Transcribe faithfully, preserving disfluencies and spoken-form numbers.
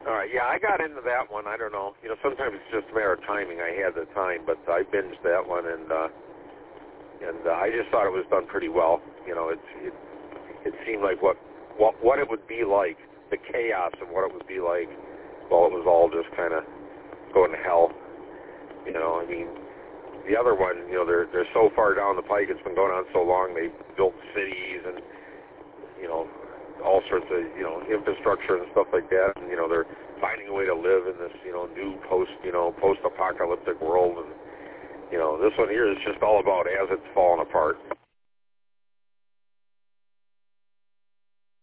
All right, yeah, I got into that one. I don't know. You know, sometimes it's just a matter of timing. I had the time, but I binged that one, and uh, and uh, I just thought it was done pretty well. You know, it it, it seemed like what, what what it would be like, the chaos of what it would be like while it was all just kind of going to hell. You know, I mean, the other one, you know, they're they're so far down the pike. It's been going on so long. They built cities and, you know, all sorts of, you know, infrastructure and stuff like that. And, you know, they're finding a way to live in this, you know, new post, you know, post-apocalyptic world. And, you know, this one here is just all about as it's falling apart.